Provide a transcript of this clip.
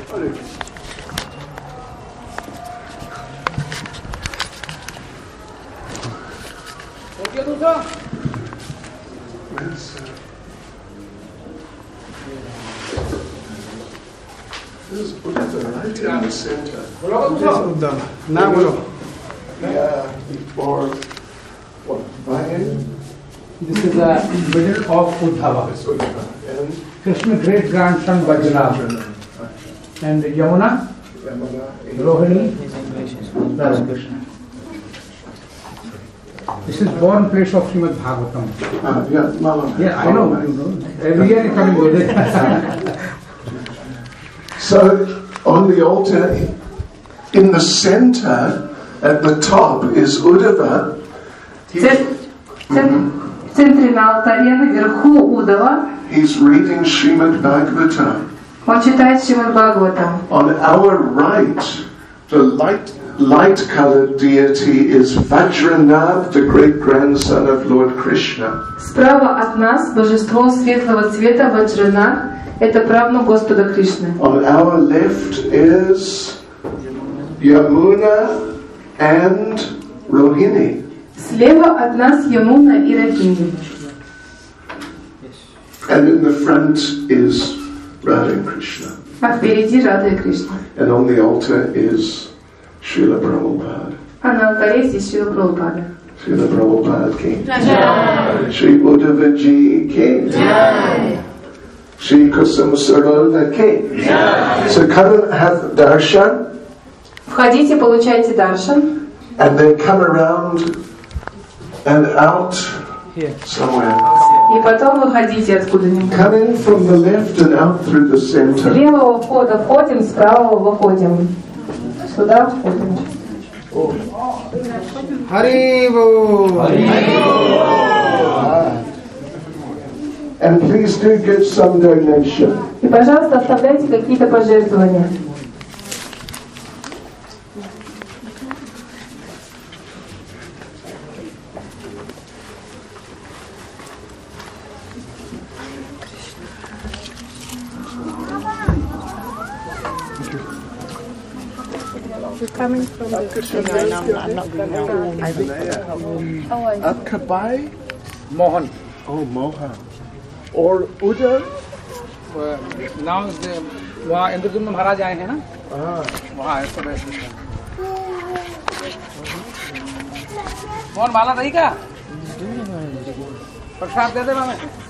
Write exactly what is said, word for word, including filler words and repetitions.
This is Buddha right in the center. Now, Yeah, before what? Lion? this is the middle of Uddhava. And Krishna great grandson Vajrayana and Yamuna, Yamuna. Rohini, Radha Krishna. This is born place of Srimad Bhagavatam. Uh, yeah, Mala. Yeah, I know. You know. Every year coming with it. So on the altar, in the center, at the top is Uddhava. В центре на алтаре наверху Удава. He's reading Srimad Bhagavatam. Он читает Шримад Бхагаватам. On our right, the light, light-colored deity is Vajranabh, the great-grandson of Lord Krishna. Справа от нас божество светлого цвета Ваджранабх. Это правнук Господа Кришны. On our left is Yamuna and Rohini. Слева от нас Ямуна и Рахини. And in the front is Radha and Krishna. А впереди Рада и Кришна. And on the altar is Srila Prabhupada. А на алтаре здесь Шрила Прабхупада. Srila Prabhupada King. Sri Uddhava Ji King. Sri Kusum Saroda King. So come and have darshan. Входите, получайте даршан. And then come around and out somewhere. И потом выходите откуда-нибудь. Come in from the left and out through the С center. левого входа входим, с правого выходим. Сюда входим. Харибо! And please do give some donation. И, пожалуйста, оставляйте какие-то пожертвования. You're coming from the Krishna. No, I'm not going to. Akabai? Mohan. Oh, Mohan. Or Uda? Now वहाँ इंद्रदुम्न महाराज आए हैं ना? वहाँ है सब ऐसे। मोहन माला नहीं का? प्रसाद दे दे हमें।